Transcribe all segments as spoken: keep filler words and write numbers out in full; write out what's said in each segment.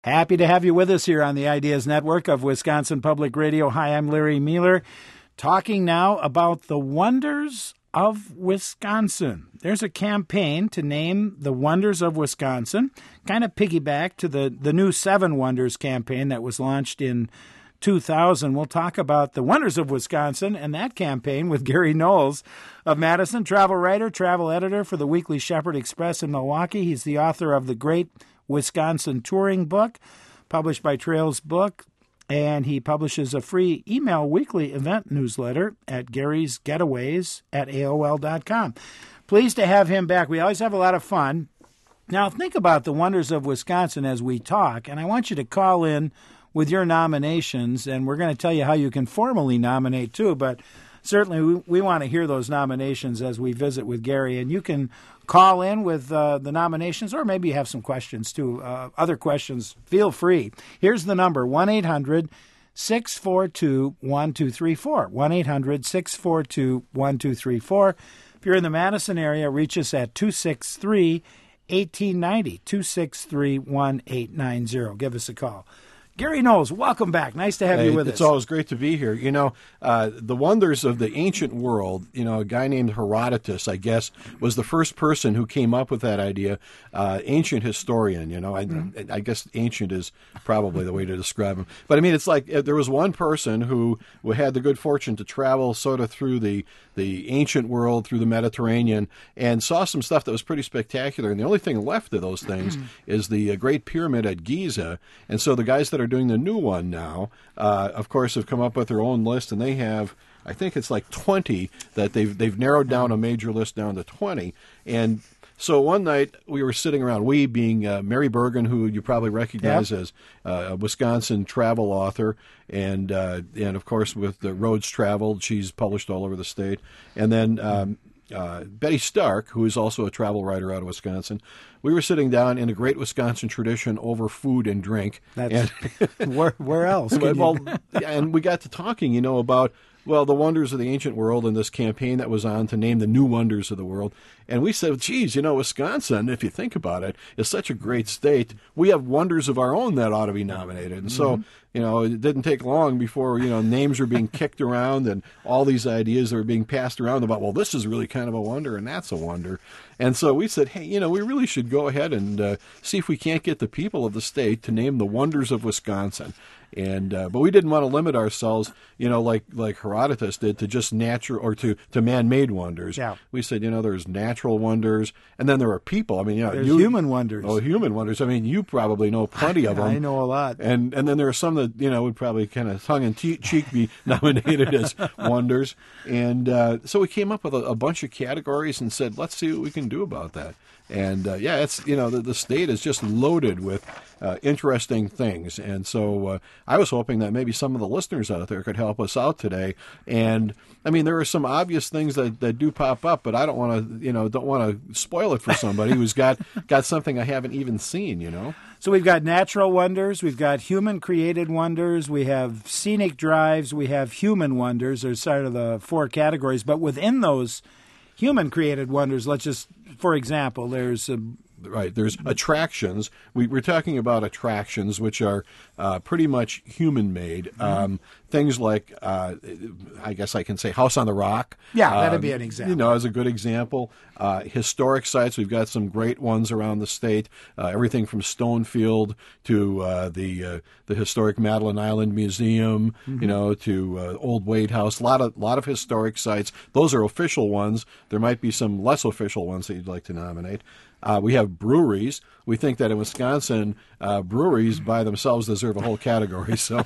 Happy to have you with us here on the Ideas Network of Wisconsin Public Radio. Hi, I'm Larry Mueller, talking now about the wonders of Wisconsin. There's a campaign to name the wonders of Wisconsin, kind of piggyback to the, the new Seven Wonders campaign that was launched in two thousand. We'll talk about the wonders of Wisconsin and that campaign with Gary Knowles of Madison, travel writer, travel editor for the Weekly Shepherd Express in Milwaukee. He's the author of the Great Wisconsin Touring Book, published by Trails Book, and he publishes a free email weekly event newsletter at Gary's Getaways at A O L dot com. Pleased to have him back. We always have a lot of fun. Now, think about the wonders of Wisconsin as we talk, and I want you to call in with your nominations, and we're going to tell you how you can formally nominate too, but certainly we, we want to hear those nominations as we visit with Gary, and you can call in with uh, the nominations, or maybe you have some questions too. Uh, other questions, feel free. Here's the number, one eight hundred six four two one two three four, one eight hundred six four two one two three four. If you're in the Madison area, reach us at two six three, one eight nine zero, two six three, one eight nine zero. Give us a call. Gary Knowles, welcome back. Nice to have hey, you with it's us. It's always great to be here. You know, uh, the wonders of the ancient world, you know, a guy named Herodotus, I guess, was the first person who came up with that idea. Uh, ancient historian, you know, I, mm-hmm. I guess ancient is probably the way to describe him. But, I mean, it's like uh, there was one person who had the good fortune to travel sort of through the, the ancient world, through the Mediterranean, and saw some stuff that was pretty spectacular. And the only thing left of those things is the uh, Great Pyramid at Giza. And so the guys that are doing the new one now, uh, of course, have come up with their own list, and they have, I think it's like twenty that they've they've narrowed down a major list down to twenty. And so one night we were sitting around, we being uh, Mary Bergen, who you probably recognize yep. as uh, a Wisconsin travel author, and uh, and of course with the Roads Traveled, she's published all over the state, and then um, uh, Betty Stark, who is also a travel writer out of Wisconsin. We were sitting down in a great Wisconsin tradition over food and drink. That's, and where, where else? Well, and we got to talking, you know, about, well, the wonders of the ancient world and this campaign that was on to name the new wonders of the world. And we said, geez, you know, Wisconsin, if you think about it, is such a great state. We have wonders of our own that ought to be nominated. And so, mm-hmm. you know, it didn't take long before, you know, names were being kicked around and all these ideas that were being passed around about, well, this is really kind of a wonder and that's a wonder. And so we said, hey, you know, we really should go ahead and uh, see if we can't get the people of the state to name the wonders of Wisconsin. And uh, but we didn't want to limit ourselves, you know, like like Herodotus did, to just natural or to, to man-made wonders. Yeah. We said, you know, there's natural wonders, and then there are people. I mean, you know, there's you, human wonders. Oh, human wonders. I mean, you probably know plenty of them. I know a lot. And and then there are some that, you know, would probably kind of tongue in cheek be nominated as wonders. And uh, so we came up with a, a bunch of categories and said, let's see what we can do about that. And, uh, yeah, it's, you know, the, the state is just loaded with uh, interesting things. And so uh, I was hoping that maybe some of the listeners out there could help us out today. And, I mean, there are some obvious things that, that do pop up, but I don't want to, you know, don't want to spoil it for somebody who's got, got something I haven't even seen, you know. So we've got natural wonders, we've got human-created wonders, we have scenic drives, we have human wonders. There's sort of the four categories. But within those human-created wonders, let's just, for example, there's a, right. There's attractions. We, we're talking about attractions, which are uh, pretty much human-made. Mm-hmm. Um, things like, uh, I guess I can say, House on the Rock. Yeah, that'd um, be an example. You know, as a good example. Uh, historic sites. We've got some great ones around the state. Uh, everything from Stonefield to uh, the uh, the historic Madeline Island Museum. Mm-hmm. You know, to uh, Old Wade House. A lot of lot of historic sites. Those are official ones. There might be some less official ones that you'd like to nominate. Uh, we have breweries. We think that in Wisconsin, uh, breweries by themselves deserve a whole category. So,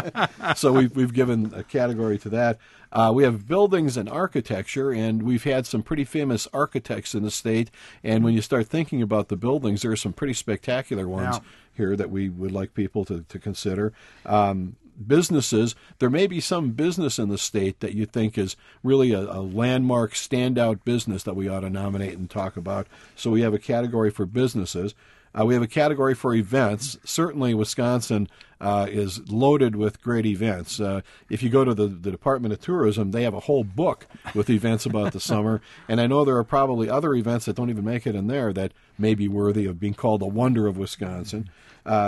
so we've we've given a category to that. Uh, we have buildings and architecture, and we've had some pretty famous architects in the state. And when you start thinking about the buildings, there are some pretty spectacular ones yeah. here that we would like people to, to consider. Um, businesses, there may be some business in the state that you think is really a, a landmark, standout business that we ought to nominate and talk about. So we have a category for businesses. Uh, we have a category for events. Certainly, Wisconsin uh, is loaded with great events. Uh, if you go to the, the Department of Tourism, they have a whole book with events about the summer. And I know there are probably other events that don't even make it in there that may be worthy of being called a wonder of Wisconsin. Uh,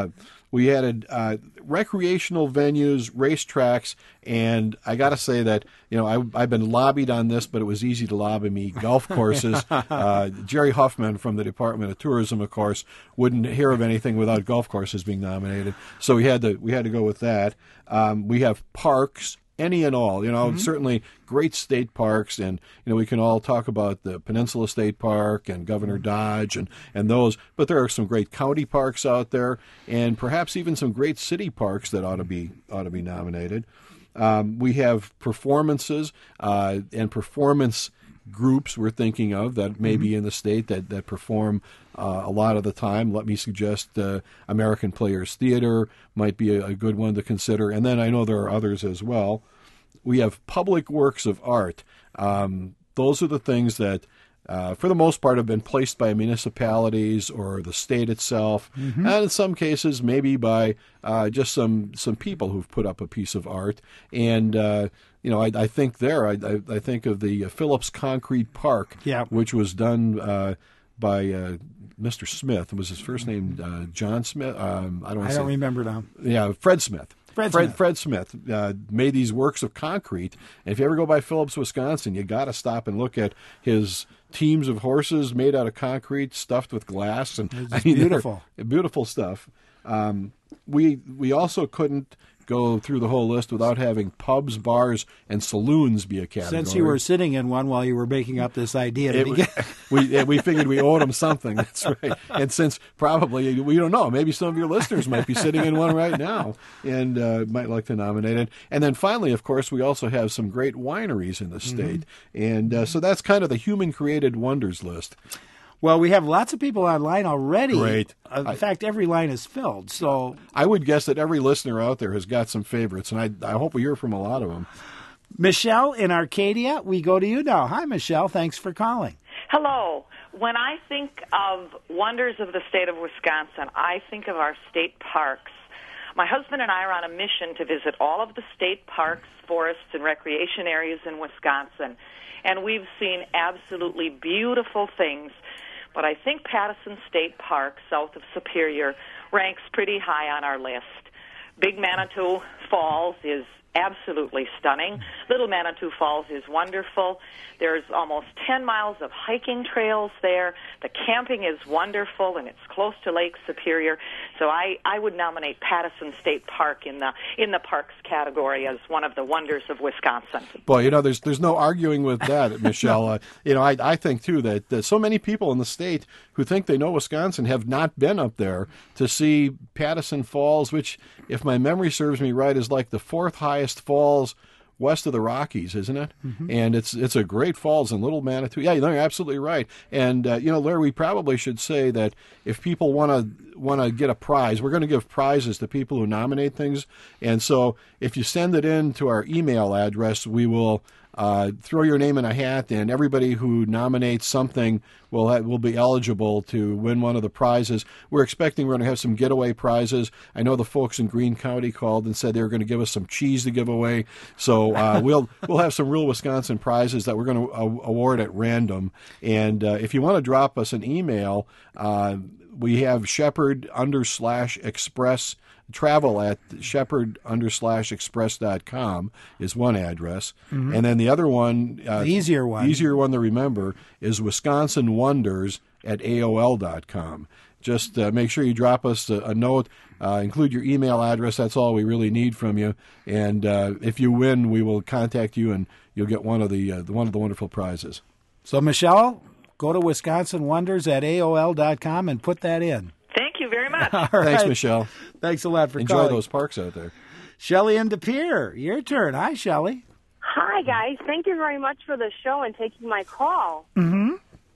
We added uh, recreational venues, racetracks, and I got to say that, you know, I, I've been lobbied on this, but it was easy to lobby me. Golf courses. uh, Jerry Huffman from the Department of Tourism, of course, wouldn't hear of anything without golf courses being nominated. So we had to we had to go with that. Um, we have parks. Any and all, you know, mm-hmm. certainly great state parks, and you know we can all talk about the Peninsula State Park and Governor Dodge and, and those, but there are some great county parks out there, and perhaps even some great city parks that ought to be ought to be nominated. Um, we have performances uh, and performance groups we're thinking of that may be in the state that, that perform uh, a lot of the time. Let me suggest uh, American Players Theater might be a, a good one to consider. And then I know there are others as well. We have public works of art. Um, those are the things that, uh, for the most part, have been placed by municipalities or the state itself, mm-hmm. and in some cases maybe by uh, just some, some people who've put up a piece of art. And uh, you know, I, I think there, I, I, I think of the Phillips Concrete Park, yeah. which was done uh, by uh, Mister Smith. Was his first name uh, John Smith? Um, I don't. I say, don't remember now. Yeah, Fred Smith. Fred Fred Smith, Fred Smith uh, made these works of concrete. And if you ever go by Phillips, Wisconsin, you got to stop and look at his teams of horses made out of concrete, stuffed with glass, and it's I mean, beautiful, beautiful stuff. Um, we we also couldn't go through the whole list without having pubs, bars, and saloons be a category. Since you were sitting in one while you were making up this idea to it, begin. we we figured we owed them something. That's right. And since probably, we don't know, maybe some of your listeners might be sitting in one right now and uh, might like to nominate it. And then finally, of course, we also have some great wineries in the state. Mm-hmm. And uh, so that's kind of the human-created wonders list. Well, we have lots of people online already. Great. Uh, in I, fact, every line is filled. So I would guess that every listener out there has got some favorites, and I, I hope we hear from a lot of them. Michelle in Arcadia, we go to you now. Hi, Michelle. Thanks for calling. Hello. When I think of wonders of the state of Wisconsin, I think of our state parks. My husband and I are on a mission to visit all of the state parks, forests, and recreation areas in Wisconsin, and we've seen absolutely beautiful things. But I think Pattison State Park, south of Superior, ranks pretty high on our list. Big Manitou Falls is absolutely stunning. Little Manitou Falls is wonderful. There's almost ten miles of hiking trails there. The camping is wonderful, and it's close to Lake Superior. So I, I would nominate Pattison State Park in the in the parks category as one of the wonders of Wisconsin. Boy, you know, there's there's no arguing with that, Michelle. uh, you know, I I think too that, that so many people in the state who think they know Wisconsin have not been up there to see Pattison Falls, which, if my memory serves me right, is like the fourth highest falls west of the Rockies, isn't it? Mm-hmm. And it's it's a great falls in Little Manitou. Yeah, you're absolutely right. And uh, you know, Larry, we probably should say that if people want to want to get a prize, we're going to give prizes to people who nominate things. And so, if you send it in to our email address, we will uh, throw your name in a hat, and everybody who nominates something will ha- will be eligible to win one of the prizes. We're expecting we're going to have some getaway prizes. I know the folks in Greene County called and said they were going to give us some cheese to give away. So uh, we'll we'll have some real Wisconsin prizes that we're going to uh, award at random. And uh, if you want to drop us an email, uh, we have Shepherd under slash express. Travel at shepherd under slash express dot com is one address. Mm-hmm. And then the other one, uh, the easier one, easier one to remember, is Wisconsin Wonders at A O L dot com. Just uh, make sure you drop us a, a note, uh, include your email address. That's all we really need from you. And uh, if you win, we will contact you, and you'll get one of the, uh, the one of the wonderful prizes. So, Michelle, go to Wisconsin Wonders at A O L dot com and put that in. Thank you very much. All Thanks, right. Michelle. Thanks a lot for Enjoy calling. those parks out there. Shelley and De Pere, your turn. Hi, Shelley. Hi, guys. Thank you very much for the show and taking my call. Mm-hmm.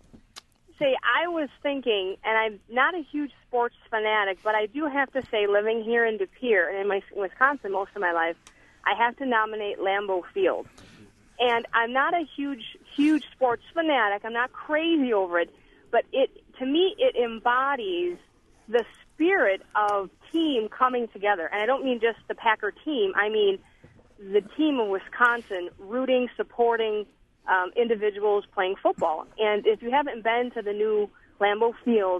Say, I was thinking, and I'm not a huge sports fanatic, but I do have to say, living here in De Pere and in my, Wisconsin most of my life, I have to nominate Lambeau Field. And I'm not a huge, huge sports fanatic. I'm not crazy over it, but it to me, it embodies the spirit of team coming together. And I don't mean just the Packer team. I mean the team of Wisconsin rooting, supporting um, individuals playing football. And if you haven't been to the new Lambeau Field,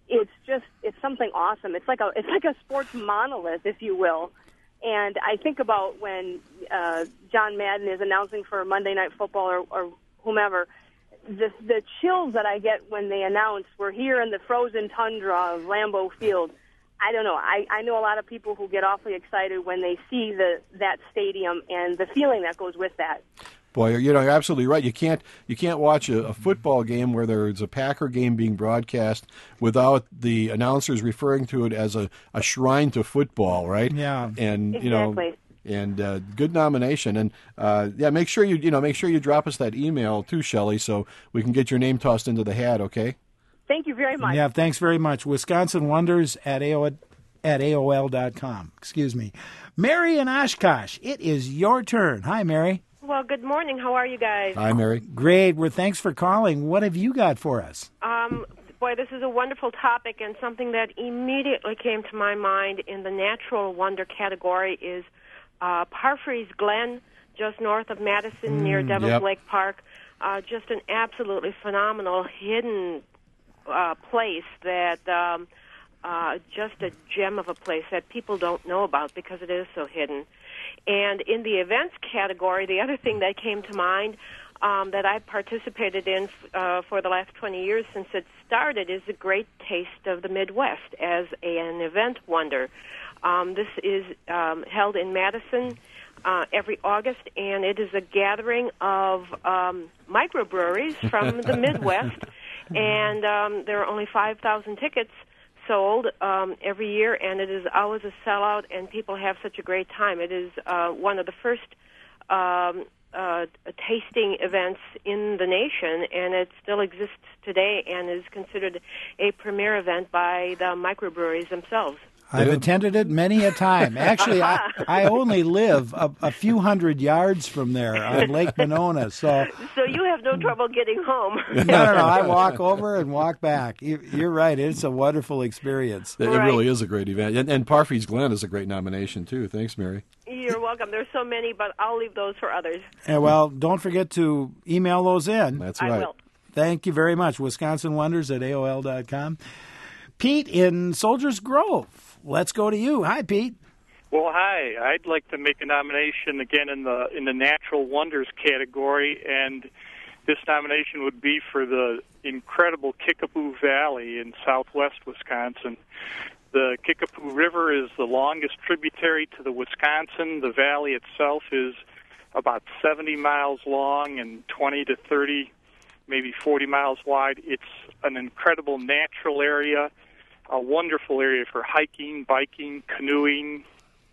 it's just it's something awesome. It's like a it's like a sports monolith, if you will. And I think about when uh, John Madden is announcing for Monday Night Football or, or whomever, the the chills that I get when they announce we're here in the frozen tundra of Lambeau Field. I don't know. I, I know a lot of people who get awfully excited when they see the that stadium and the feeling that goes with that. Boy, you know, you're absolutely right. You can't you can't watch a, a football game where there's a Packer game being broadcast without the announcers referring to it as a, a shrine to football, right? Yeah. And Exactly. you know, and uh, good nomination. And uh, yeah, make sure you you know make sure you drop us that email too, Shelley, so we can get your name tossed into the hat. Okay. Thank you very much. Yeah, thanks very much. Wisconsin Wonders at A O L, at A O L dot com. Excuse me. Mary in Oshkosh, it is your turn. Hi, Mary. Well, good morning. How are you guys? Hi, Mary. Great. Well, thanks for calling. What have you got for us? Um, boy, this is a wonderful topic, and something that immediately came to my mind in the natural wonder category is uh, Parfrey's Glen, just north of Madison, near Devils yep. Lake Park. Uh, just an absolutely phenomenal hidden uh, place that um, uh, just a gem of a place that people don't know about because it is so hidden. And in the events category, the other thing that came to mind um, that I've participated in uh, for the last twenty years since it started is the Great Taste of the Midwest as a, an event wonder. Um, this is um, held in Madison uh, every August, and it is a gathering of um, microbreweries from the Midwest, and um, there are only five thousand tickets sold um, every year, and it is always a sellout, and people have such a great time. It is uh, one of the first um, uh, tasting events in the nation, and it still exists today and is considered a premier event by the microbreweries themselves. I've attended it many a time. Actually, I, I only live a, a few hundred yards from there on Lake Monona. So, So you have no trouble getting home. no, no, no. I walk over and walk back. You, you're right. It's a wonderful experience. It Right. really is a great event. And, and Parfrey's Glen is a great nomination, too. Thanks, Mary. You're welcome. There's so many, but I'll leave those for others. And, well, don't forget to email those in. That's I right. will. Thank you very much. Wisconsin Wonders at A O L dot com. Pete in Soldiers Grove. Let's go to you. Hi, Pete. Well, hi. I'd like to make a nomination again in the in the natural wonders category, and this nomination would be for the incredible Kickapoo Valley in southwest Wisconsin. The Kickapoo River is the longest tributary to the Wisconsin. The valley itself is about seventy miles long and twenty to thirty, maybe forty miles wide. It's an incredible natural area, a wonderful area for hiking, biking, canoeing,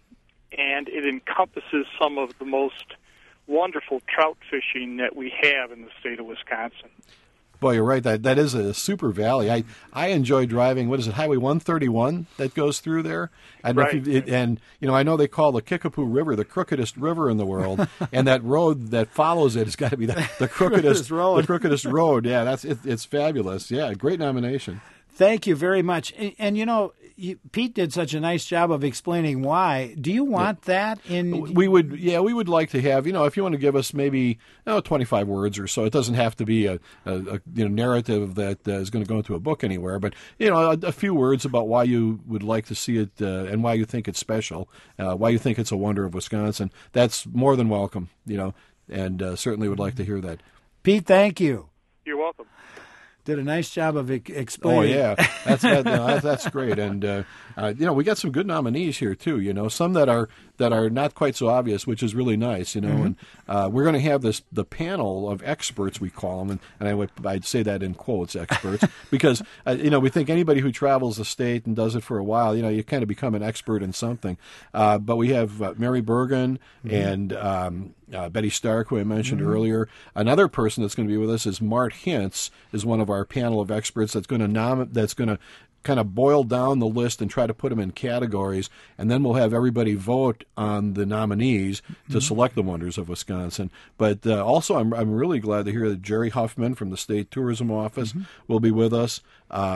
and it encompasses some of the most wonderful trout fishing that we have in the state of Wisconsin. Boy, you're right. That that is a super valley. I, I enjoy driving. What is it, Highway one thirty-one that goes through there? I don't know if Right. you- it, and you know, I know they call the Kickapoo River the crookedest river in the world, and that road that follows it has got to be the, the crookedest Crookedest road. The crookedest road. Yeah, that's it, it's fabulous. Yeah, great nomination. Thank you very much. And, and you know, you, Pete did such a nice job of explaining why. Do you want that in? We would, yeah, we would like to have, you know, if you want to give us maybe oh, twenty-five words or so. It doesn't have to be a, a, a you know narrative that uh, is going to go into a book anywhere, but you know, a, a few words about why you would like to see it uh, and why you think it's special, uh, why you think it's a wonder of Wisconsin. That's more than welcome, you know, and uh, certainly would like to hear that. Pete, thank you. You're welcome. Did a nice job of e- Oh explaining. yeah, that's that, no, that, that's great, and uh, uh, you know we got some good nominees here too. You know, some that are that are not quite so obvious, which is really nice. You know, Mm-hmm. and uh, we're going to have this the panel of experts we call them, and, and I would I'd say that in quotes, experts, because uh, you know we think anybody who travels the state and does it for a while, you know, you kind of become an expert in something. Uh, but we have uh, Mary Bergen Mm-hmm. and. Um, Uh, Betty Stark, who I mentioned mm-hmm. earlier. Another person that's going to be with us is Mart Hintz, is one of our panel of experts that's going to nom- that's going to kind of boil down the list and try to put them in categories, and then we'll have everybody vote on the nominees to mm-hmm. select the wonders of Wisconsin. But uh, also, I'm I'm really glad to hear that Jerry Huffman from the State Tourism Office mm-hmm. will be with us. Um,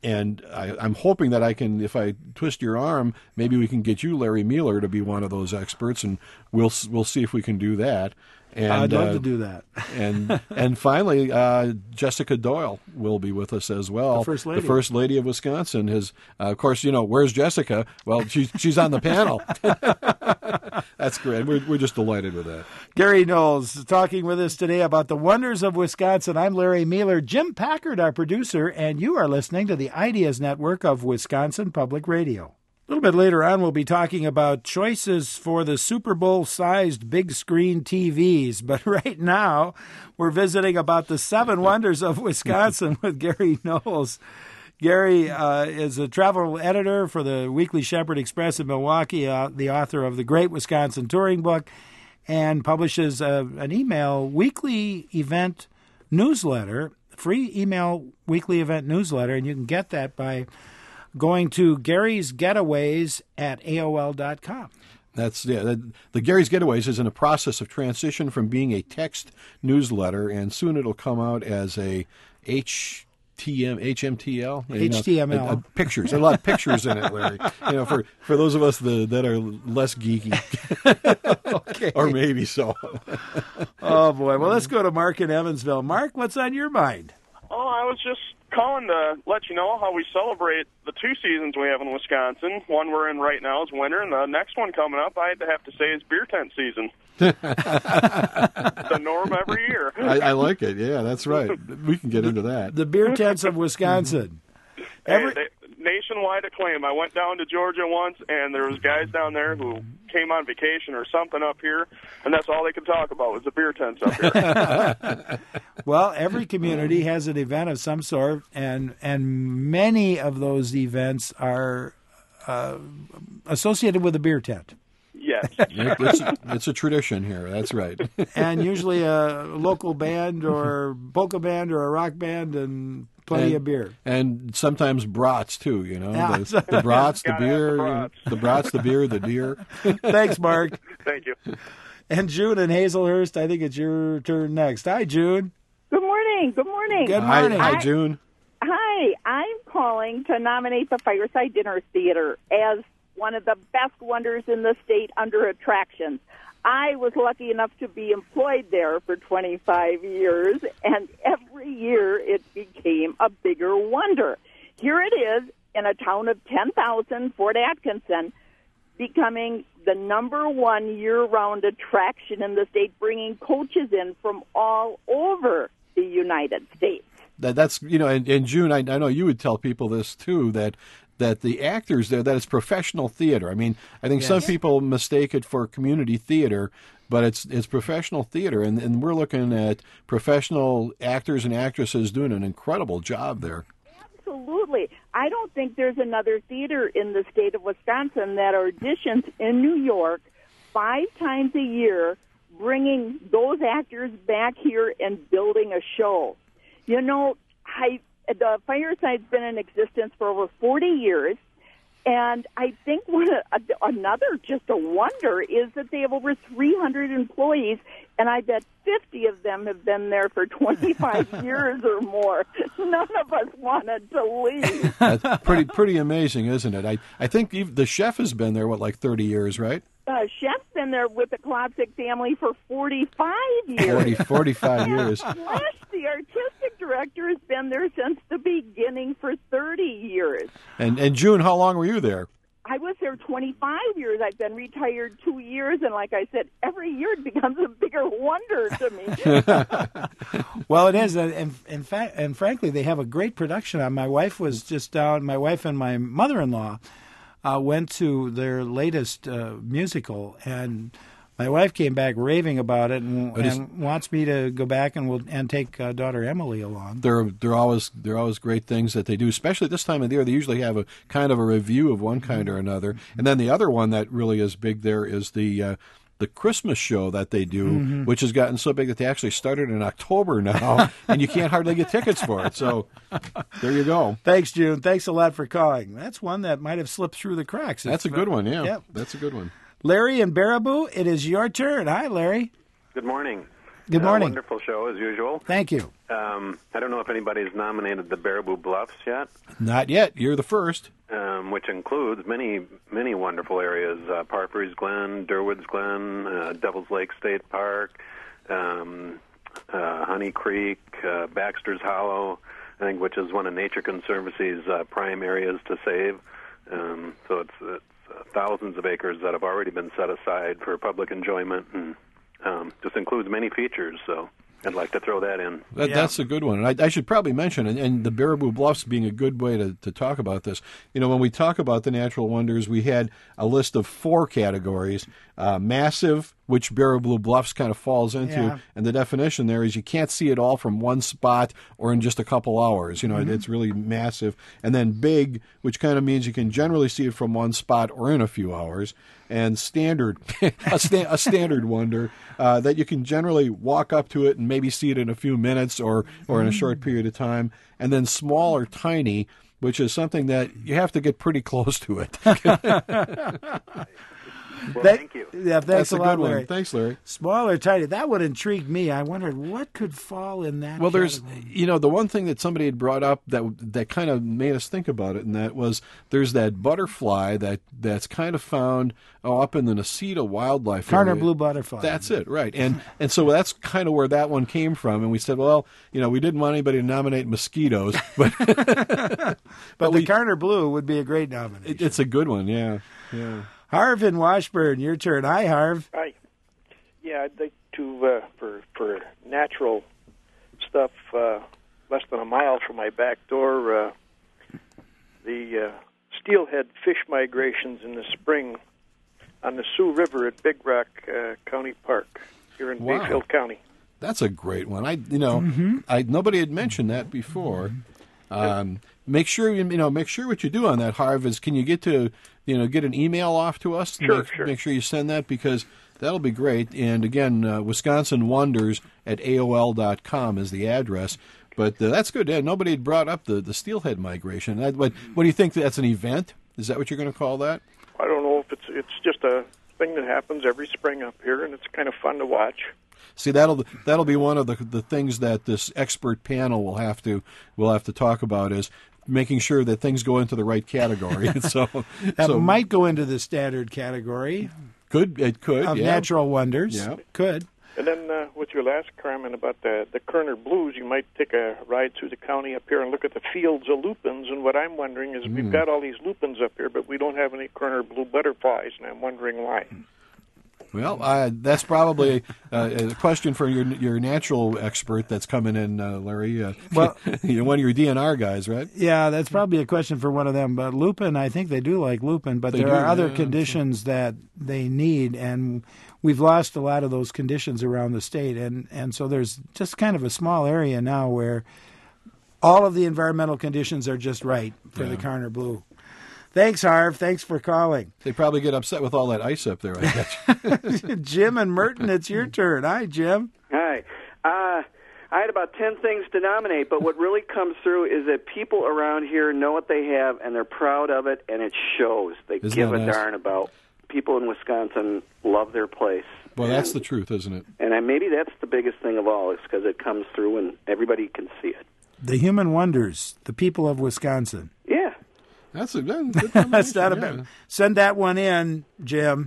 and I, I'm hoping that I can, if I twist your arm, maybe we can get you, Larry Mueller, to be one of those experts, and we'll we'll see if we can do that. And, I'd love uh, to do that. and and finally, uh, Jessica Doyle will be with us as well. The First Lady. The First Lady of Wisconsin. Has, uh, of course, you know, where's Jessica? Well, she's she's on the panel. That's great. We're we're just delighted with that. Gary Knowles talking with us today about the wonders of Wisconsin. I'm Larry Mueller, Jim Packard, our producer, and you are listening to the Ideas Network of Wisconsin Public Radio. A little bit later on, we'll be talking about choices for the Super Bowl-sized big screen T Vs. But right now, we're visiting about the seven wonders of Wisconsin with Gary Knowles. Gary uh, is a travel editor for the Weekly Shepherd Express in Milwaukee, uh, the author of the Great Wisconsin Touring Book, and publishes uh, an email weekly event newsletter, free email weekly event newsletter, and you can get that by going to Gary's Getaways at A O L dot com. That's yeah. The, the Gary's Getaways is in a process of transition from being a text newsletter, and soon it'll come out as a H T M H M T L you know, H T M L a, a pictures. A lot of pictures in it, Larry. You know, for, for those of us the, that are less geeky, Okay. or maybe so. Oh boy! Well, let's go to Mark in Evansville. Mark, what's on your mind? Oh, I was just calling to let you know how we celebrate the two seasons we have in Wisconsin. One we're in right now is winter, and the next one coming up, I'd have to say, is beer tent season. The norm every year. I, I like it. Yeah, that's right. We can get into that. The beer tents of Wisconsin. Every- Hey, they, nationwide acclaim. I went down to Georgia once, and there was guys down there who came on vacation or something up here, and that's all they could talk about was the beer tents up here. Well, every community has an event of some sort, and and many of those events are uh, associated with a beer tent. Yes. It, it's, it's a tradition here. That's right. And usually a local band or polka band or a rock band and plenty and, of beer. And sometimes brats, too, you know. Yeah. The, the brats, the Gotta beer, have the you know, brats. the brats, the beer, the deer. Thanks, Mark. Thank you. And June in Hazelhurst, I think it's your turn next. Hi, June. Good morning. Good morning. Good Hi, morning. hi, I- June. Hi, I'm calling to nominate the Fireside Dinner Theater as one of the best wonders in the state under attractions. I was lucky enough to be employed there for twenty-five years, and every year it became a bigger wonder. Here it is in a town of ten thousand, Fort Atkinson, becoming the number one year-round attraction in the state, bringing coaches in from all over the United States. That, that's, you know, in, in June, I, I know you would tell people this, too, that that the actors there, that it's professional theater. I mean, I think Yes. some people mistake it for community theater, but it's it's professional theater, and, and we're looking at professional actors and actresses doing an incredible job there. Absolutely. I don't think there's another theater in the state of Wisconsin that auditions in New York five times a year, bringing those actors back here and building a show. You know, I, the Fireside's been in existence for over forty years, and I think one another just a wonder is that they have over three hundred employees, and I bet fifty of them have been there for twenty-five years or more. None of us wanted to leave. That's pretty pretty amazing, isn't it? I, I think even the chef has been there, what, like thirty years, right? Uh, Chef's been there with the Klopsic family for forty-five years. forty, forty-five years. Flesh, the artistic director, has been there since the beginning for thirty years. And, and June, how long were you there? I was there twenty-five years. I've been retired two years, and like I said, every year it becomes a bigger wonder to me. Well, it is, and in, in fact, and frankly, they have a great production on. My wife was just down. My wife and my mother-in-law uh, went to their latest uh, musical, and my wife came back raving about it, and, But is- and wants me to go back and will and take uh, daughter Emily along. They're they're always they're always great things that they do, especially this time of the year. They usually have a kind of a review of one kind or another, and then the other one that really is big there is the uh, the Christmas show that they do, Mm-hmm. which has gotten so big that they actually started in October now, and you can't hardly get tickets for it. So there you go. Thanks, June. Thanks a lot for calling. That's one that might have slipped through the cracks. That's a If, good uh, one. Yeah, Yep. that's a good one. Larry and Baraboo, it is your turn. Hi, Larry. Good morning. Good morning. Uh, wonderful show, as usual. Thank you. Um, I don't know if anybody's nominated the Baraboo Bluffs yet, Not yet. You're the first. um, which includes many, many wonderful areas. Uh, Parkery's Glen, Durwood's Glen, uh, Devil's Lake State Park, um, uh, Honey Creek, uh, Baxter's Hollow, I think, which is one of Nature Conservancy's uh, prime areas to save. Um, so it's, it's uh, thousands of acres that have already been set aside for public enjoyment, and um, just includes many features. So I'd like to throw that in. That, Yeah. That's a good one. And I, I should probably mention, and, and the Baraboo Bluffs being a good way to, to talk about this. You know, when we talk about the natural wonders, we had a list of four categories. Uh, massive, which Baraboo Bluffs kind of falls into. Yeah. And the definition there is you can't see it all from one spot or in just a couple hours. You know, Mm-hmm. it's really massive. And then big, which kind of means you can generally see it from one spot or in a few hours. And standard, a, sta- a standard wonder uh, that you can generally walk up to it and maybe see it in a few minutes or, or in a short period of time. And then small or tiny, which is something that you have to get pretty close to it. Well, That- thank you. Yeah, thanks That's a a lot, good Larry. one. Thanks, Larry. Small or tiny? That would intrigue me. I wondered what could fall in that. Well, there's, category. you know, the one thing that somebody had brought up that that kind of made us think about it, and that was there's that butterfly that that's kind of found oh, up in the Necedah Wildlife Carter area. blue butterfly. That's it, right? And and so that's kind of where that one came from. And we said, well, you know, we didn't want anybody to nominate mosquitoes, but but the we- Carter blue would be a great nomination. it, it's a good one, yeah, yeah. Harv in Washburn, your turn. Hi, Harv. Hi. Yeah, I'd like to, uh, for for natural stuff, uh, less than a mile from my back door, uh, the uh, steelhead fish migrations in the spring on the Sioux River at Big Rock uh, County Park here in Wow. Bayfield County. That's a great one. I, you know, I nobody had mentioned that before. Um, make sure you, you know, make sure what you do on that, Harv, is can you get to, you know, get an email off to us? Sure, make, sure. Make sure you send that because that'll be great. And again, uh, Wisconsin Wonders at A O L dot com is the address. But uh, that's good. Yeah, nobody had brought up the, the steelhead migration. That, what, what do you think? That's an event? Is that what you're going to call that? I don't know if it's it's just a thing that happens every spring up here, and it's kind of fun to watch. See, that'll that'll be one of the the things that this expert panel will have to will have to talk about is making sure that things go into the right category. so That so might go into the standard category could it could of yeah. natural wonders. Yeah. Could. And then uh, with your last comment about the the Kerner Blues, you might take a ride through the county up here and look at the fields of lupins. And what I'm wondering is, we've got all these lupins up here, but we don't have any Kerner Blue butterflies, and I'm wondering why. Well, uh, that's probably uh, a question for your your natural expert that's coming in, uh, Larry. Uh, Well- you're one of your D N R guys, right? Yeah, that's probably a question for one of them. But lupin, I think they do like lupin, but They there do, are other yeah, conditions that they need, and we've lost a lot of those conditions around the state, and and so there's just kind of a small area now where all of the environmental conditions are just right for the Carner Blue. Thanks, Harv. Thanks for calling. They probably get upset with all that ice up there, I bet. Jim and Merton, it's your turn. Hi, Jim. Hi. Uh, I had about ten things to nominate, but what really comes through is that people around here know what they have, and they're proud of it, and it shows. They Isn't give that a nice? darn about. People in Wisconsin love their place. Well, that's the and, truth, isn't it? and I, maybe that's the biggest thing of all, is because it comes through and everybody can see it. The human wonders, the people of Wisconsin. Yeah. That's a good, good That's not a combination, bad. Send that one in, Jim.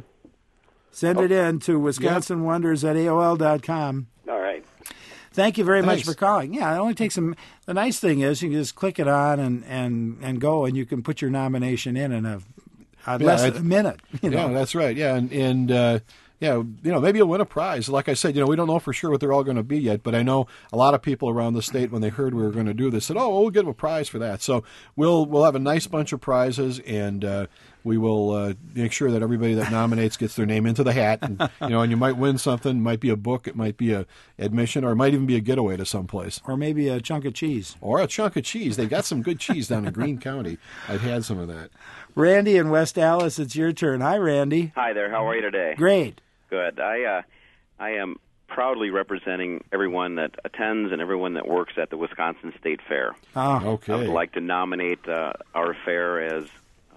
Send it in to Wisconsin Wonders at A O L dot com. All right. Thank you very Thanks. much for calling. Yeah, it only takes some. The nice thing is you can just click it on and, and, and go, and you can put your nomination in in a, a Yeah, less I- than a minute. You know? Yeah, that's right. Yeah, and and uh, yeah, you know, maybe you'll win a prize. Like I said, you know, we don't know for sure what they're all going to be yet, but I know a lot of people around the state when they heard we were going to do this said, "Oh, well, we'll give a prize for that." So we'll we'll have a nice bunch of prizes, and uh, we will uh, make sure that everybody that nominates gets their name into the hat. And, you know, and you might win something. It might be a book, it might be a admission, or it might even be a getaway to someplace. Or maybe a chunk of cheese. Or a chunk of cheese. They got some good cheese down in Greene County. I've had some of that. Randy in West Allis, it's your turn. Hi, Randy. Hi there. How are you today? Great. Good. I uh, I am proudly representing everyone that attends and everyone that works at the Wisconsin State Fair. Oh, Okay. I would like to nominate uh, our fair as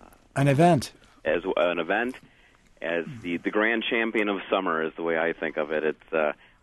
an event. as an event, as the, the grand champion of summer is the way I think of it. It's uh,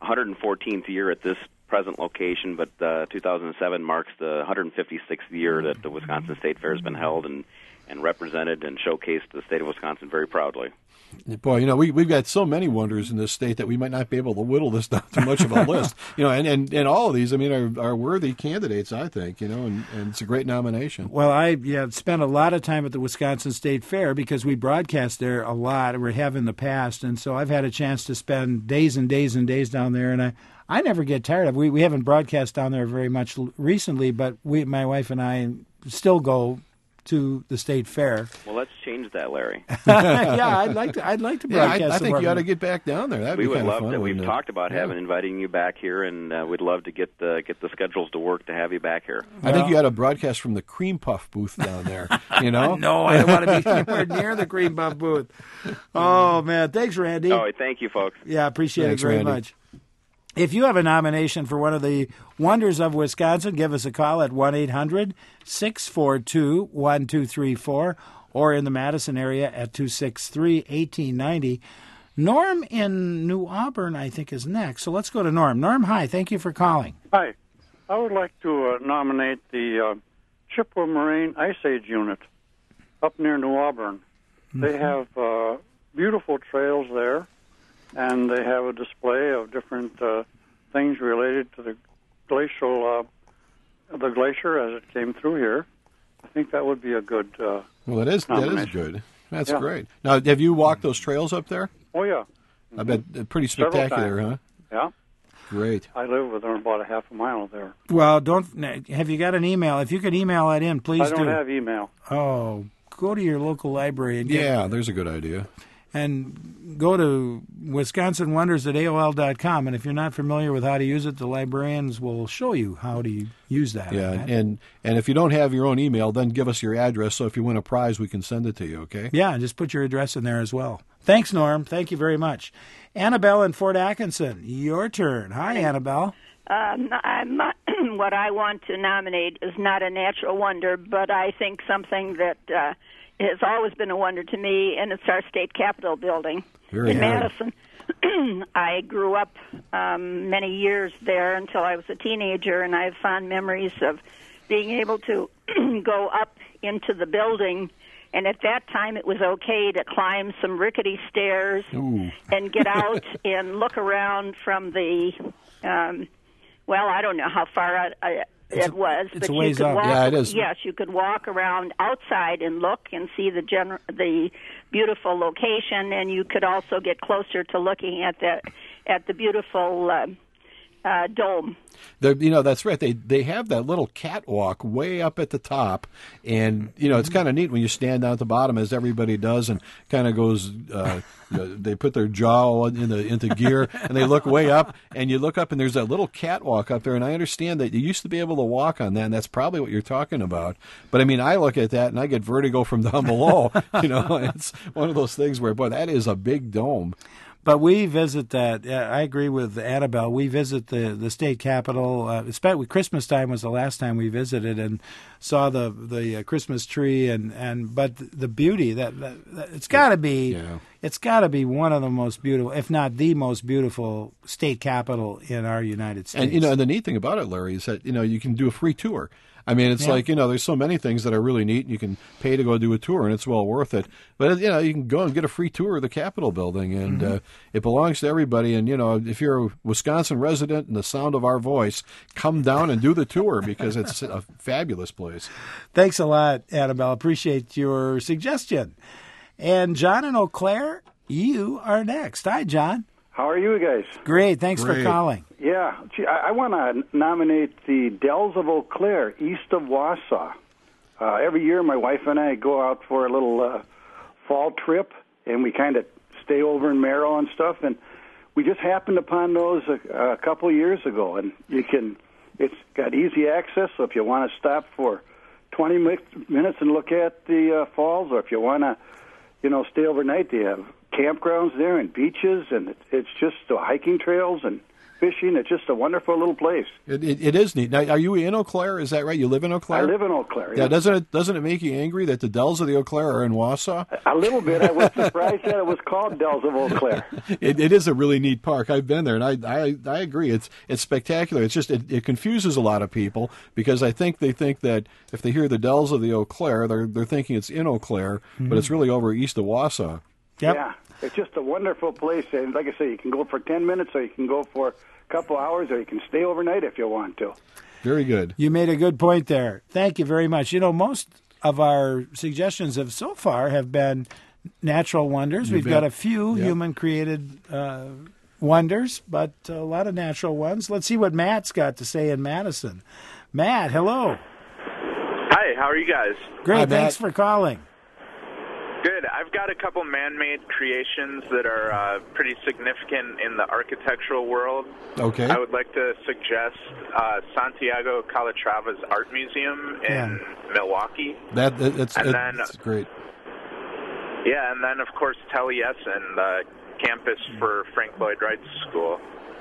one hundred fourteenth year at this present location, but uh, two thousand seven marks the one hundred fifty-sixth year that the Wisconsin State Fair has been held and, and represented and showcased the state of Wisconsin very proudly. Boy, you know, we, we've got so many wonders in this state that we might not be able to whittle this down to much of a list. You know, and, and, and all of these, I mean, are, are worthy candidates, I think, you know, and, and it's a great nomination. Well, I yeah, spent a lot of time at the Wisconsin State Fair because we broadcast there a lot, or we have in the past, and so I've had a chance to spend days and days and days down there, and I, I never get tired of it. We, we haven't broadcast down there very much recently, but we, my wife and I still go to the state fair. Well, let's change that, Larry. yeah, I'd like to. I'd like to broadcast. Yeah, I, I think you ought to of get back down there. That'd we be would kind love of fun. to. We've it? talked about yeah. having inviting you back here, and uh, we'd love to get the get the schedules to work to have you back here. I think you ought to broadcast from the Cream Puff booth down there. You know? No, I don't want to be anywhere near the Cream Puff booth. Oh man, thanks, Randy. Oh, thank you, folks. Yeah, appreciate Thanks, it very Randy. much. If you have a nomination for one of the wonders of Wisconsin, give us a call at one eight hundred six four two one two three four or in the Madison area at two six three one eight nine zero. Norm in New Auburn, I think, is next. So let's go to Norm. Norm, hi. Thank you for calling. Hi. I would like to uh, nominate the uh, Chippewa Marine Ice Age Unit up near New Auburn. Mm-hmm. They have uh, beautiful trails there, and they have a display of different uh, things related to the glacial, uh, the glacier as it came through here. I think that would be a good uh, Well, that is, that is nomination. good. That's Yeah. great. Now, have you walked those trails up there? Oh, yeah. I bet uh, pretty Several spectacular, huh? times. Yeah. Great. I live within about a half a mile there. Well, don't. Have you got an email? If you could email that in, please I don't do. have email. Oh, go to your local library and get, Yeah, there's a good idea. and go to wisconsin wonders at A O L dot com. And if you're not familiar with how to use it, the librarians will show you how to use that. Yeah, and and if you don't have your own email, then give us your address. So if you win a prize, we can send it to you. Okay? Yeah, just put your address in there as well. Thanks, Norm. Thank you very much. Annabelle in Fort Atkinson, your turn. Hi, Annabelle. Um, I'm not, what I want to nominate is not a natural wonder, but I think something that uh, has always been a wonder to me, and it's our state capitol building Very in good. Madison. I grew up um, many years there until I was a teenager, and I have fond memories of being able to go up into the building. And at that time, it was okay to climb some rickety stairs Ooh. and get out and look around from the, um, well, I don't know how far out, uh, It's it a- was, it's but a you ways could up. walk. Yeah, it is. Yes, you could walk around outside and look and see the gener- the beautiful location, and you could also get closer to looking at the at the beautiful uh, uh, dome. They're, you know, that's right. They they have that little catwalk way up at the top, and you know it's kind of neat when you stand down at the bottom, as everybody does, and kind of goes. Uh, you know, they put their jaw in the, into gear, and they look way up, and you look up, and there's that little catwalk up there. And I understand that you used to be able to walk on that, and that's probably what you're talking about. But I mean, I look at that, and I get vertigo from down below. You know, it's one of those things where, boy, that is a big dome. But we visit that. Uh, I agree with Annabelle. We visit the, the state capitol. Uh, especially Christmas time was the last time we visited and saw the the uh, Christmas tree and, and but the beauty that, that, that it's got to be Yeah. it's got to be one of the most beautiful, if not the most beautiful, state capitol in our United States. And you know, and the neat thing about it, Larry, is that you know you can do a free tour. I mean, it's Yeah. like, you know, there's so many things that are really neat, and you can pay to go do a tour, and it's well worth it. But, you know, you can go and get a free tour of the Capitol building, and Mm-hmm. uh, it belongs to everybody. And, you know, if you're a Wisconsin resident and the sound of our voice, come down and do the tour because it's a fabulous place. Thanks a lot, Annabelle. Appreciate your suggestion. And John in Eau Claire, you are next. Hi, John. How are you guys? Great. Thanks for Great. calling. Yeah, gee, I, I want to nominate the Dells of Eau Claire, east of Wausau. Uh, every year, my wife and I go out for a little uh, fall trip, and we kind of stay over in Merrill and stuff. And we just happened upon those a, a couple of years ago, and you can. It's got easy access, so if you want to stop for twenty mi- minutes and look at the uh, falls, or if you want to, you know, stay overnight, they have campgrounds there and beaches, and it, it's just uh, hiking trails, and fishing. It's just a wonderful little place. It, it, it is neat. Now, are you in Eau Claire? Is that right? You live in Eau Claire? I live in Eau Claire. Yeah. Yeah. Doesn't it doesn't it make you angry that the Dells of the Eau Claire are in Wausau? A little bit. I was surprised that it was called Dells of Eau Claire. it, it is a really neat park. I've been there, and I I, I agree. It's it's spectacular. It's just it, it confuses a lot of people because I think they think that if they hear the Dells of the Eau Claire, they're they're thinking it's in Eau Claire, mm-hmm. but it's really over east of Wausau. Yep. Yeah, it's just a wonderful place, and like I say, you can go for ten minutes, or you can go for a couple hours, or you can stay overnight if you want to. Very good. You made a good point there. Thank you very much. You know, most of our suggestions have so far have been natural wonders. You We've bet. got a few Yep. human-created uh, wonders, but a lot of natural ones. Let's see what Matt's got to say in Madison. Matt, hello. Hi, how are you guys? Great, Hi, thanks Matt. for calling. Good. I've got a couple man-made creations that are uh, pretty significant in the architectural world. Okay. I would like to suggest uh, Santiago Calatrava's Art Museum in Yeah. Milwaukee. That, that that's And it- then- it's great. Yeah, and then, of course, Taliesin, the campus for Frank Lloyd Wright's school.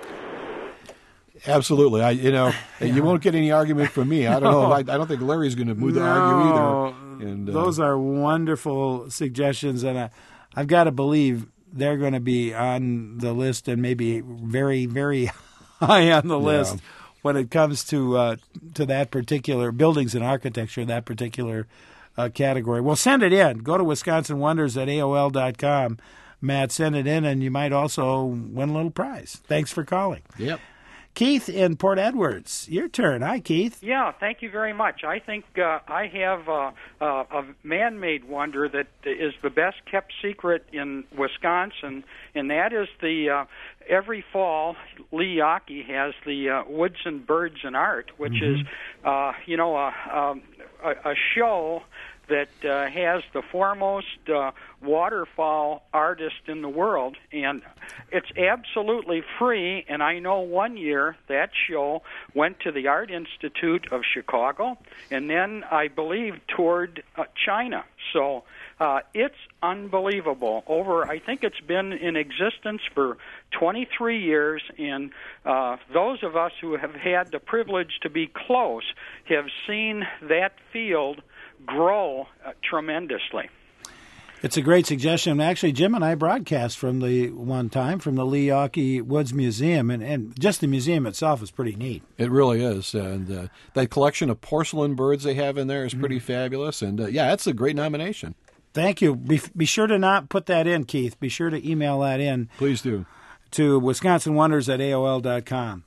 Absolutely. I you know you won't get any argument from me. I don't know. I, I don't think Larry's going to move to argue either. And uh, Those are wonderful suggestions, and I, I've got to believe they're going to be on the list and maybe very, very high on the Yeah. list when it comes to uh, to that particular buildings and architecture, that particular uh, category. Well, send it in. Go to Wisconsin Wonders at A O L dot com. Matt, send it in, and you might also win a little prize. Thanks for calling. Yep. Keith in Port Edwards, your turn. Hi, Keith. Yeah, thank you very much. I think uh, I have uh, uh, a man-made wonder that is the best kept secret in Wisconsin, and that is the uh, every fall Lee Yockey has the uh, Woods and Birds and Art, which Mhm. is uh, you know a, um, a, a show that uh, has the foremost uh, waterfowl artist in the world, and it's absolutely free. And I know one year that show went to the Art Institute of Chicago, and then I believe toured uh, China. So uh, it's unbelievable. Over, I think it's been in existence for twenty-three years, and uh, those of us who have had the privilege to be close have seen that field grow uh, tremendously. It's a great suggestion. Actually, Jim and I broadcast from the one time from the Lee Yockey Woods Museum, and, and just the museum itself is pretty neat. It really is, and uh, that collection of porcelain birds they have in there is pretty fabulous. And uh, yeah, that's a great nomination. Thank you. Be, be sure to not put that in, Keith. Be sure to email that in. Please do. To Wisconsin Wonders at A O L dot com.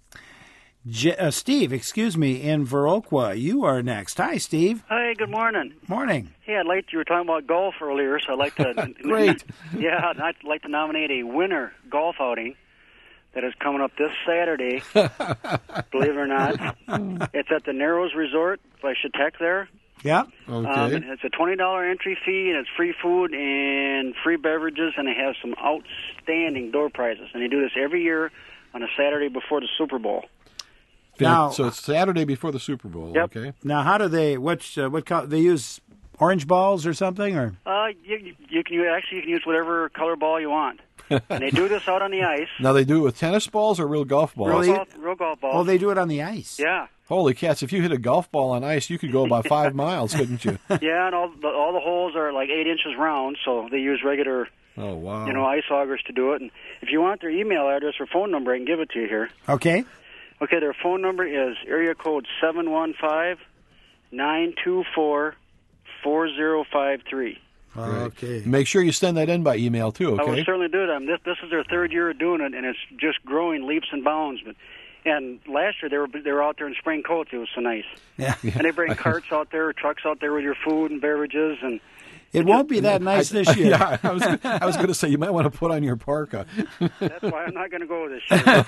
J- uh, Steve, excuse me, in Viroqua, you are next. Hi, Steve. Hi, good morning. Morning. Hey, I'd like you were talking about golf earlier, so I'd like to Great. yeah, I'd like to nominate a winter golf outing that is coming up this Saturday. Believe it or not, it's at the Narrows Resort by Chautauqua there. Yeah. Um, and it's a twenty dollar entry fee, and it's free food and free beverages, and they have some outstanding door prizes. And they do this every year on a Saturday before the Super Bowl. Now- so it's Saturday before the Super Bowl. Yep. Okay. Now, how do they? Which uh, what color, they use? Orange balls or something, or Uh, you, you, you can you actually you can use whatever color ball you want, and they do this out on the ice. Now they do it with tennis balls or real golf balls. Real golf, real golf balls. oh, they do it on the ice. Yeah, Holy cats! If you hit a golf ball on ice, you could go about five miles, couldn't you? yeah, and all the, all the holes are like eight inches round, so they use regular, Oh wow! you know, ice augers to do it. And if you want their email address or phone number, I can give it to you here. Okay. Okay, their phone number is area code seven one five nine two four four zero five three. Okay. Make sure you send that in by email too. I will Okay. certainly do that. This this is their third year of doing it, and it's just growing leaps and bounds. But and last year they were they were out there in spring coats. It was so nice. Yeah. And they bring carts out there, trucks out there with your food and beverages, and It won't be that nice I- this year. Yeah, I was I was going to say you might want to put on your parka. that's why I'm not going to go this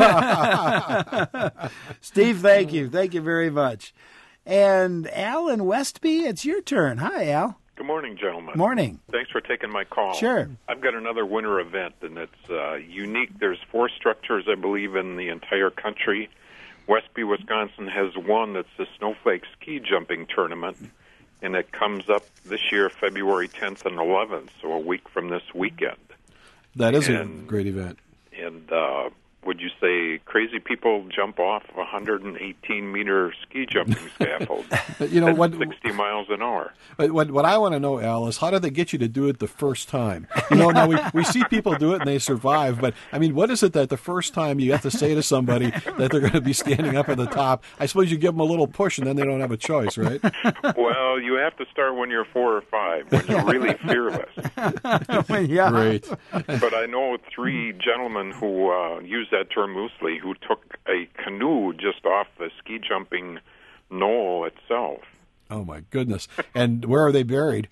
year. Steve, thank you. Thank you very much. And Al in Westby, it's your turn. Hi, Al. Good morning, gentlemen. Morning. Thanks for taking my call. Sure. I've got another winter event, and it's uh, unique. There's four structures, I believe, in the entire country. Westby, Wisconsin has one that's the Snowflake Ski Jumping Tournament, and it comes up this year, February tenth and eleventh, so a week from this weekend. That is a And- great event. And uh, would you say crazy people jump off a one hundred eighteen meter ski jumping scaffold. You know at what? sixty miles an hour. But what what I want to know, Al, is how did they get you to do it the first time? You know, now we, we see people do it and they survive, but I mean, what is it that the first time you have to say to somebody that they're going to be standing up at the top? I suppose you give them a little push and then they don't have a choice, right? Well, you have to start when you're four or five, when you're really fearless. Yeah. Great. But I know three gentlemen who uh, use that term loosely, who took a canoe just off the ski jumping knoll itself. Oh, my goodness. And where are they buried?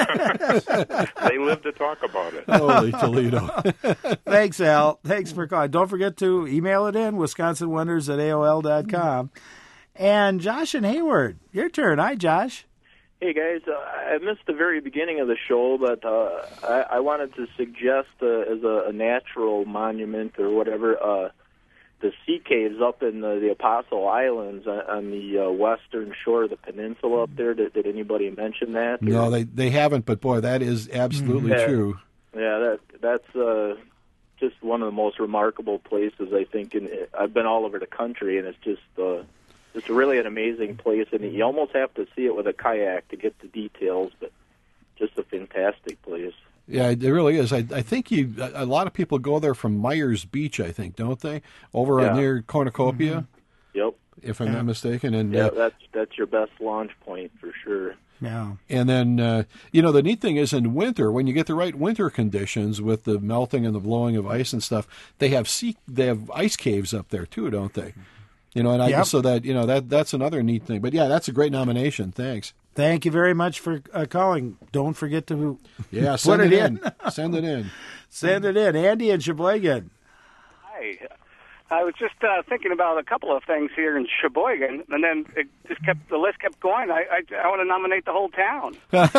They live to talk about it. Holy Toledo. Thanks, Al. Thanks for calling. Don't forget to email it in, wisconsin wonders at A O L dot com. And Josh and Hayward, your turn. Hi, Josh. Hey, guys. Uh, I missed the very beginning of the show, but uh, I, I wanted to suggest uh, as a, a natural monument or whatever, uh, the sea caves up in the, the Apostle Islands on, on the uh, western shore of the peninsula up there. Did, did anybody mention that? No, they they haven't, but boy, that is absolutely Yeah. true. Yeah, that that's uh, just one of the most remarkable places, I think. And I've been all over the country, and it's just uh, just really an amazing place. And you almost have to see it with a kayak to get the details, but just a fantastic place. Yeah, it really is. I, I think you. A lot of people go there from Myers Beach, I think, don't they? Over Yeah. near Cornucopia, Yep. if I'm not mistaken. And Yeah, uh, that's that's your best launch point for sure. Yeah. And then, uh, you know, the neat thing is in winter, when you get the right winter conditions with the melting and the blowing of ice and stuff, they have sea, they have ice caves up there too, don't they? You know, and I Yep. so that you know that that's another neat thing. But yeah, that's a great nomination. Thanks. Thank you very much for uh, calling. Don't forget to Yeah, put send it, it in. in. Send it in. Send it in. Andy and Sheboygan. Hi. I was just uh, thinking about a couple of things here in Sheboygan, and then it just kept the list kept going. I I, I want to nominate the whole town.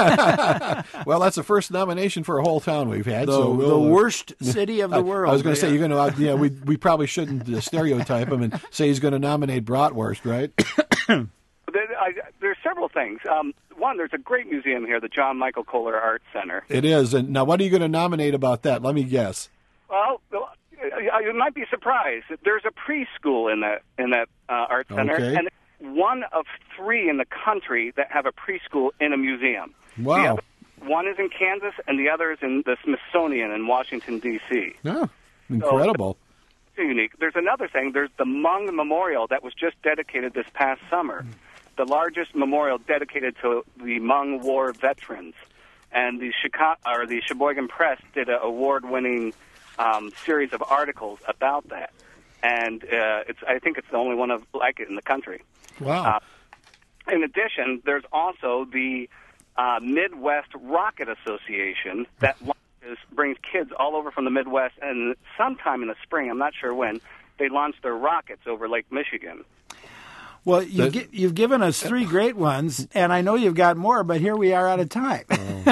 Well, that's the first nomination for a whole town we've had. The, so the we'll, uh, worst city of the I, world. I was going to say Yeah. you're going to. Yeah, we we probably shouldn't uh, stereotype him and say he's going to nominate Bratwurst, right? There, I, there's several things. Um, one, there's a great museum here, the John Michael Kohler Art Center. It is. And now, what are you going to nominate about that? Let me guess. Well, you might be surprised. There's a preschool in that in that uh, art center, Okay. and it's one of three in the country that have a preschool in a museum. Wow. The other, one is in Kansas, and the other is in the Smithsonian in Washington, D C Yeah, incredible. So, unique. There's another thing. There's the Mung Memorial that was just dedicated this past summer, the largest memorial dedicated to the Hmong War veterans. And the Chicago or the Sheboygan Press did an award-winning um, series of articles about that, and uh, it's I think it's the only one of like it in the country. Wow. Uh, in addition, there's also the uh, Midwest Rocket Association that launches, brings kids all over from the Midwest, and sometime in the spring, I'm not sure when, they launch their rockets over Lake Michigan. Well, you've, gi- you've given us three great ones, and I know you've got more, but here we are out of time.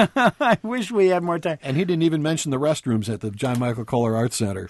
I wish we had more time. And he didn't even mention the restrooms at the John Michael Kohler Art Center.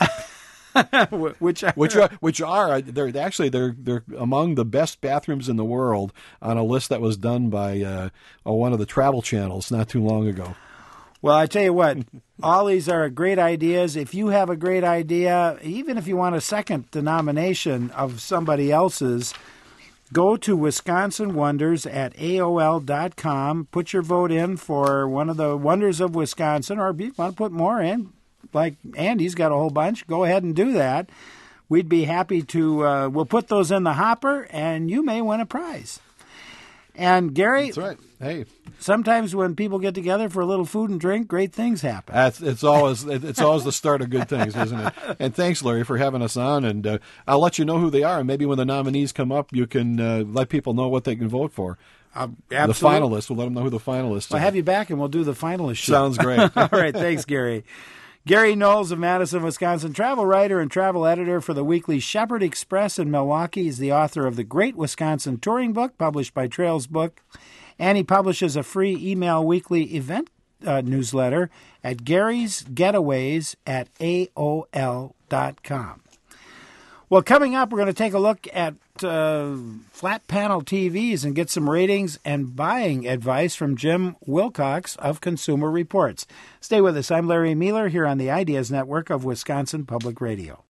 which are, which are which are they're actually they're they're among the best bathrooms in the world on a list that was done by uh, oh, one of the travel channels not too long ago. Well, I tell you what, all these are great ideas. If you have a great idea, even if you want a second denomination of somebody else's, go to Wisconsin Wonders at A O L dot com. Put your vote in for one of the wonders of Wisconsin, or if you want to put more in, like Andy's got a whole bunch, go ahead and do that. We'd be happy to, uh, we'll put those in the hopper, and you may win a prize. And Gary, That's right. Hey, sometimes when people get together for a little food and drink, great things happen. that's it's always it's always the start of good things, isn't it? And thanks, Larry, for having us on. And uh, I'll let you know who they are. And maybe when the nominees come up, you can uh, let people know what they can vote for. Uh, the absolutely. finalists. We'll let them know who the finalists I'll are. have you back, and we'll do the finalist show. Sounds great. All right, thanks, Gary. Gary Knowles of Madison, Wisconsin, travel writer and travel editor for the weekly Shepherd Express in Milwaukee. He's the author of the Great Wisconsin Touring Book, published by Trails Book, and he publishes a free email weekly event uh, newsletter at Gary's Getaways at A O L dot com. Well, coming up, we're going to take a look at uh, flat panel T Vs and get some ratings and buying advice from Jim Wilcox of Consumer Reports. Stay with us. I'm Larry Mueller here on the Ideas Network of Wisconsin Public Radio.